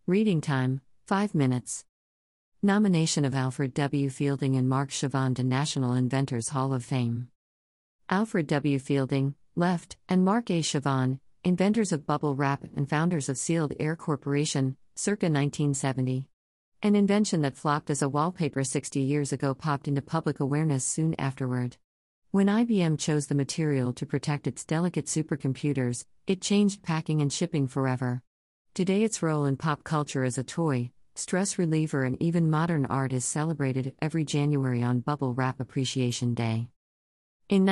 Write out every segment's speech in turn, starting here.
Reading time, 5 minutes. Nomination of Alfred W. Fielding and Mark Chavon to National Inventors Hall of Fame. Alfred W. Fielding, left, and Mark A. Chavon, inventors of bubble wrap and founders of Sealed Air Corporation, circa 1970. An invention that flopped as a wallpaper 60 years ago popped into public awareness soon afterward. When IBM chose the material to protect its delicate supercomputers, it changed packing and shipping forever. Today its role in pop culture as a toy, stress reliever and even modern art is celebrated every January on Bubble Wrap Appreciation Day. In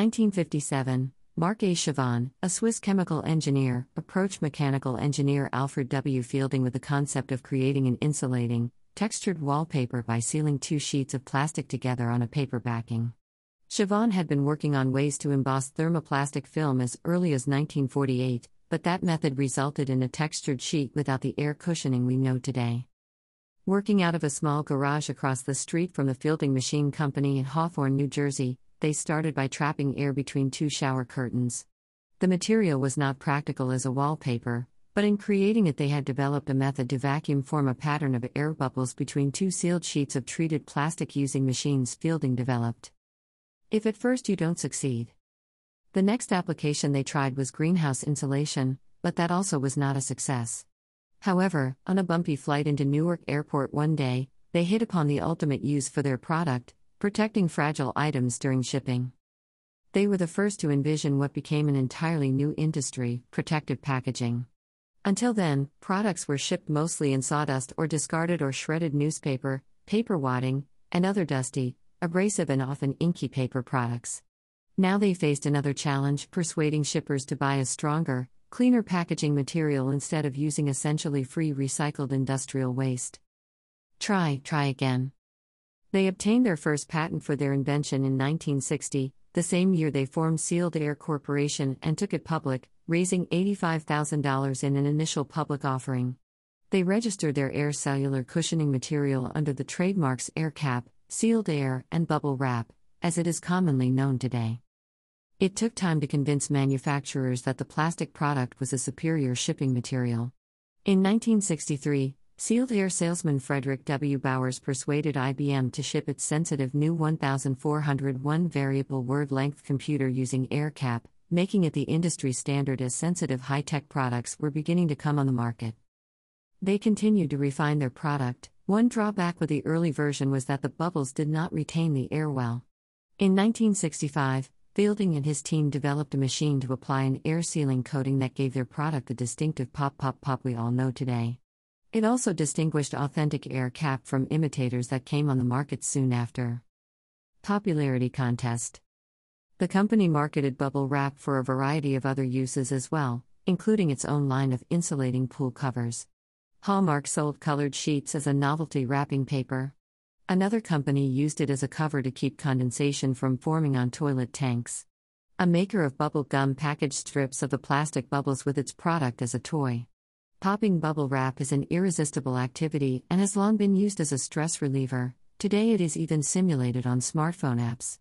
1957, Mark A. Chavon, a Swiss chemical engineer, approached mechanical engineer Alfred W. Fielding with the concept of creating an insulating, textured wallpaper by sealing two sheets of plastic together on a paper backing. Chavon had been working on ways to emboss thermoplastic film as early as 1948, but that method resulted in a textured sheet without the air cushioning we know today. Working out of a small garage across the street from the Fielding Machine Company in Hawthorne, New Jersey, they started by trapping air between two shower curtains. The material was not practical as a wallpaper, but in creating it they had developed a method to vacuum form a pattern of air bubbles between two sealed sheets of treated plastic using machines Fielding developed. If at first you don't succeed. The next application they tried was greenhouse insulation, but that also was not a success. However, on a bumpy flight into Newark Airport one day, they hit upon the ultimate use for their product, protecting fragile items during shipping. They were the first to envision what became an entirely new industry, protective packaging. Until then, products were shipped mostly in sawdust or discarded or shredded newspaper, paper wadding, and other dusty, abrasive and often inky paper products. Now they faced another challenge, persuading shippers to buy a stronger, cleaner packaging material instead of using essentially free recycled industrial waste. Try again. They obtained their first patent for their invention in 1960, the same year they formed Sealed Air Corporation and took it public, raising $85,000 in an initial public offering. They registered their air cellular cushioning material under the trademarks AirCap, Sealed Air, and Bubble Wrap, as it is commonly known today. It took time to convince manufacturers that the plastic product was a superior shipping material. In 1963, Sealed Air salesman Frederick W. Bowers persuaded IBM to ship its sensitive new 1401 variable word length computer using AirCap, making it the industry standard as sensitive high-tech products were beginning to come on the market. They continued to refine their product. One drawback with the early version was that the bubbles did not retain the air well. In 1965, Fielding and his team developed a machine to apply an air sealing coating that gave their product the distinctive pop we all know today. It also distinguished authentic AirCap from imitators that came on the market soon after. Popularity contest. The company marketed Bubble Wrap for a variety of other uses as well, including its own line of insulating pool covers. Hallmark sold colored sheets as a novelty wrapping paper. Another company used it as a cover to keep condensation from forming on toilet tanks. A maker of bubble gum packaged strips of the plastic bubbles with its product as a toy. Popping bubble wrap is an irresistible activity and has long been used as a stress reliever. Today it is even simulated on smartphone apps.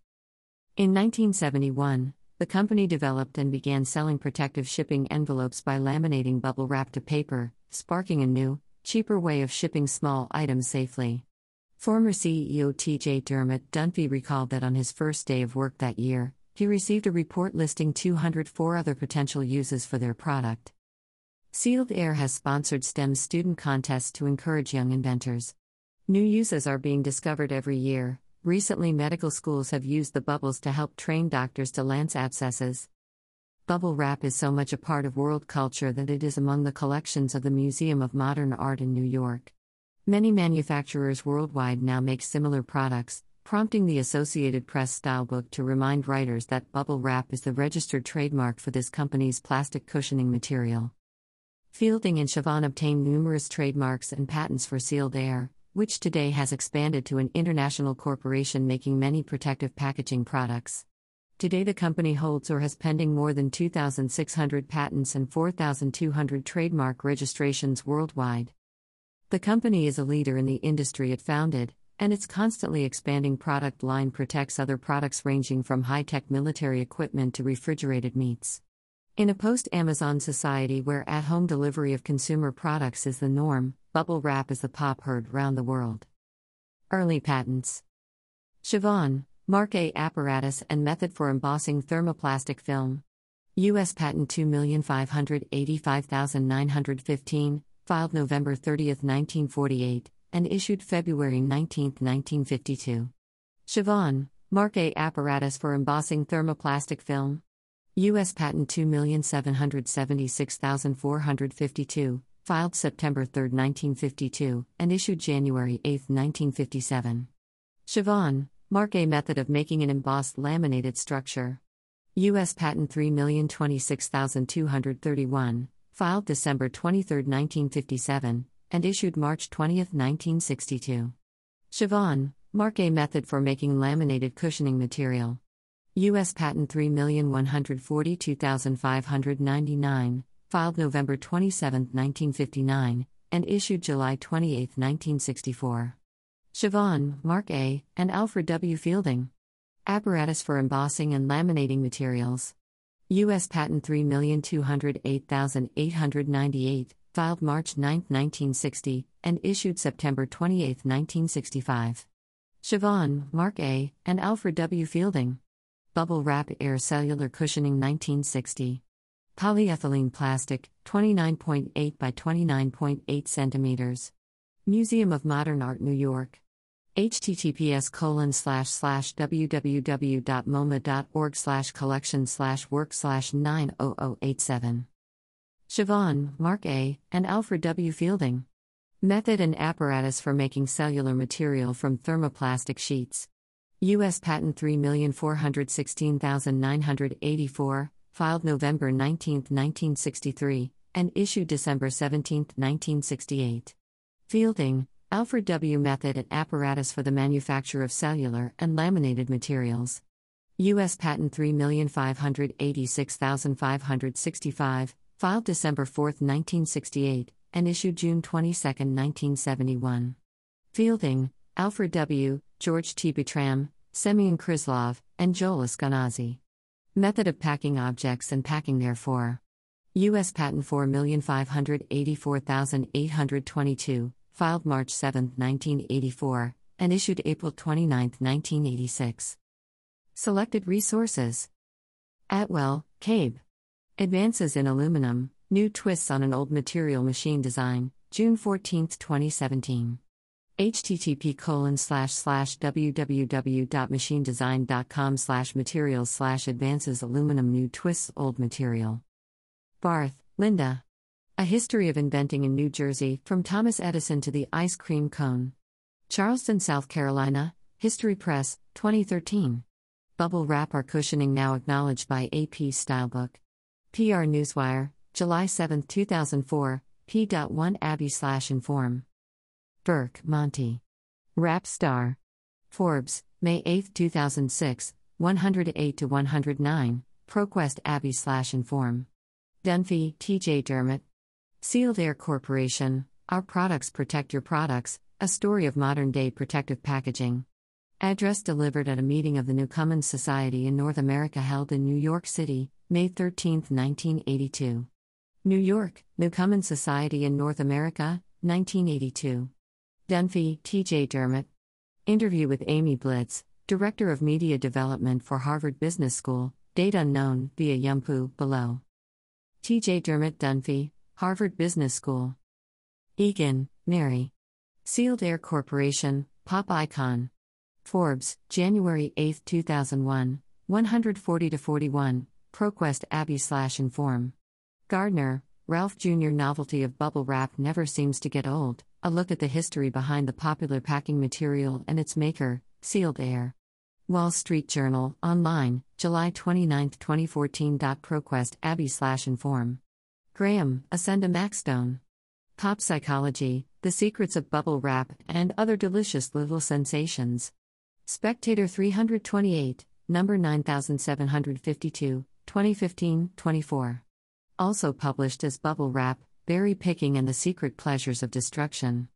In 1971, the company developed and began selling protective shipping envelopes by laminating bubble wrap to paper, sparking a new, cheaper way of shipping small items safely. Former CEO T.J. Dermot Dunphy recalled that on his first day of work that year, he received a report listing 204 other potential uses for their product. Sealed Air has sponsored STEM student contests to encourage young inventors. New uses are being discovered every year. Recently, medical schools have used the bubbles to help train doctors to lance abscesses. Bubble wrap is so much a part of world culture that it is among the collections of the Museum of Modern Art in New York. Many manufacturers worldwide now make similar products, prompting the Associated Press Stylebook to remind writers that bubble wrap is the registered trademark for this company's plastic cushioning material. Fielding and Chavon obtained numerous trademarks and patents for Sealed Air, which today has expanded to an international corporation making many protective packaging products. Today the company holds or has pending more than 2,600 patents and 4,200 trademark registrations worldwide. The company is a leader in the industry it founded, and its constantly expanding product line protects other products ranging from high-tech military equipment to refrigerated meats. In a post-Amazon society where at-home delivery of consumer products is the norm, bubble wrap is the pop heard round the world. Early patents. Siobhan, Mark A. Apparatus and method for embossing thermoplastic film. U.S. Patent 2,585,915, filed November 30, 1948, and issued February 19, 1952. Siobhan, Mark A. Apparatus for embossing thermoplastic film. U.S. Patent 2,776,452, filed September 3, 1952, and issued January 8, 1957. Siobhan, Mark A. Method of making an embossed laminated structure. U.S. Patent 3,026,231, filed December 23, 1957, and issued March 20, 1962. Siobhan, Mark A. Method for making laminated cushioning material. U.S. Patent 3,142,599, filed November 27, 1959, and issued July 28, 1964. Siobhan, Mark A., and Alfred W. Fielding. Apparatus for embossing and laminating materials. U.S. Patent 3,208,898, filed March 9, 1960, and issued September 28, 1965. Siobhan, Mark A., and Alfred W. Fielding. Bubble Wrap Air Cellular Cushioning 1960. Polyethylene plastic, 29.8 by 29.8 centimeters. Museum of Modern Art, New York. https://www.moma.org/collection/work/90087. Siobhan, Mark A., and Alfred W. Fielding. Method and apparatus for making cellular material from thermoplastic sheets. U.S. Patent 3,416,984, filed November 19, 1963, and issued December 17, 1968. Fielding, Alfred W. Method and apparatus for the manufacture of cellular and laminated materials. U.S. Patent 3,586,565, filed December 4, 1968, and issued June 22, 1971. Fielding, Alfred W., George T. Bertram, Semyon Kryslov, and Joel Eskenazi. Method of packing objects and packing therefore. U.S. Patent 4,584,822, filed March 7, 1984, and issued April 29, 1986. Selected resources. Atwell, Cabe. Advances in Aluminum, New Twists on an Old Material Machine Design, June 14, 2017. http://www.machinedesign.com/materials/advances aluminum new twists old material. Barth, Linda. A History of Inventing in New Jersey, From Thomas Edison to the Ice Cream Cone. Charleston, South Carolina, History Press, 2013. Bubble Wrap Our Cushioning Now Acknowledged by AP Stylebook. PR Newswire, July 7, 2004, p.1 Abby/inform. Burke, Monty. Rap Star. Forbes, May 8, 2006, 108-109, ProQuest Abby/inform. Dunphy, T.J. Dermott. Sealed Air Corporation, Our Products Protect Your Products, A Story of Modern-Day Protective Packaging. Address delivered at a meeting of the Newcomen's Society in North America held in New York City, May 13, 1982. New York, Newcomen's Society in North America, 1982. Dunphy, T.J. Dermott. Interview with Amy Blitz, Director of Media Development for Harvard Business School, date unknown, via Yumpu, below. T.J. Dermott Dunphy, Harvard Business School. Egan, Mary. Sealed Air Corporation, Pop Icon. Forbes, January 8, 2001, 140-41, ProQuest Abby/inform. Gardner, Ralph Jr. Novelty of Bubble Wrap Never Seems to Get Old, a look at the history behind the popular packing material and its maker, Sealed Air. Wall Street Journal, online, July 29, 2014. ProQuest Abby/inform. Graham, Ascenda Maxstone. Pop Psychology, The Secrets of Bubble Wrap and Other Delicious Little Sensations. Spectator 328, number 9752, 2015-24. Also published as Bubble Wrap, Berry Picking and the Secret Pleasures of Destruction.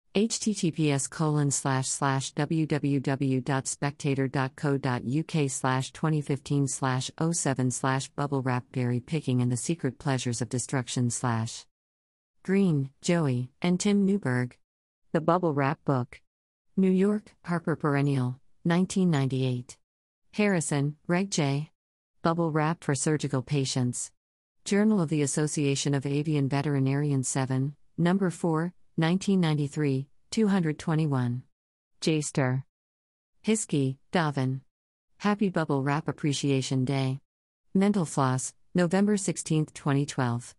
https://www.spectator.co.uk/2015/07/bubble wrap berry picking and the secret pleasures of destruction/ Green, Joey, and Tim Newberg. The Bubble Wrap Book. New York, Harper Perennial, 1998. Harrison, Reg J. Bubble Wrap for Surgical Patients. Journal of the Association of Avian Veterinarians 7, No. 4, 1993, 221. J-Star. Hiskey, Davin. Happy Bubble Wrap Appreciation Day. Mental Floss, November 16, 2012.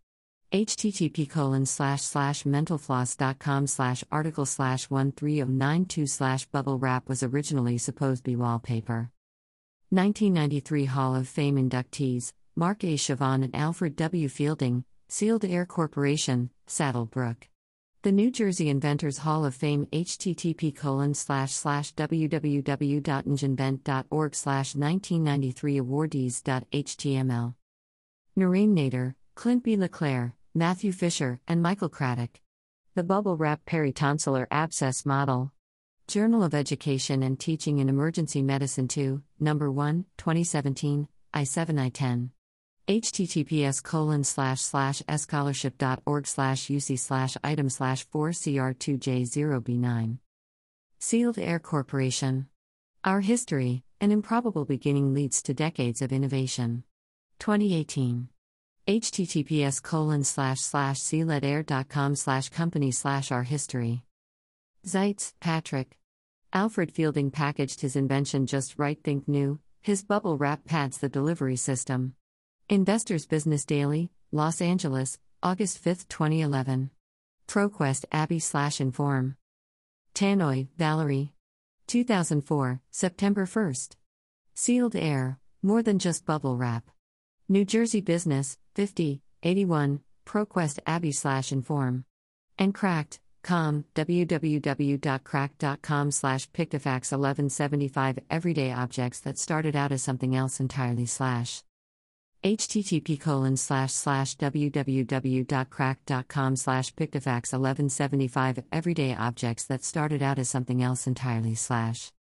http://mentalfloss.com/article/13092/ bubble wrap was originally supposed to be wallpaper. 1993 Hall of Fame inductees, Mark A. Chavon and Alfred W. Fielding, Sealed Air Corporation, Saddlebrook. The New Jersey Inventors Hall of Fame http://www.enginevent.org/1993 awardees.html. Noreen Nader, Clint B. LeClaire, Matthew Fisher, and Michael Craddock. The Bubble Wrap Peritonsillar Abscess Model. Journal of Education and Teaching in Emergency Medicine 2, No. 1, 2017, I7 I10. https://scholarship.org/uc/item/4cr2j0b9. Sealed Air Corporation. Our History, an Improbable Beginning Leads to Decades of Innovation. 2018. https://sealedair.com/company/our-history. Zeitz, Patrick. Alfred Fielding packaged his invention just right. Think new, his bubble wrap pads the delivery system. Investors Business Daily, Los Angeles, August 5, 2011. ProQuest Abby/Inform. Tannoy, Valerie. 2004, September 1st. Sealed Air, more than just bubble wrap. New Jersey Business, 50, 81, ProQuest Abby/Inform. And Cracked, com, www.cracked.com/pictofax1175 everyday objects that started out as something else entirely/ http://www.cracked.com/pictofax1175 everyday objects that started out as something else entirely/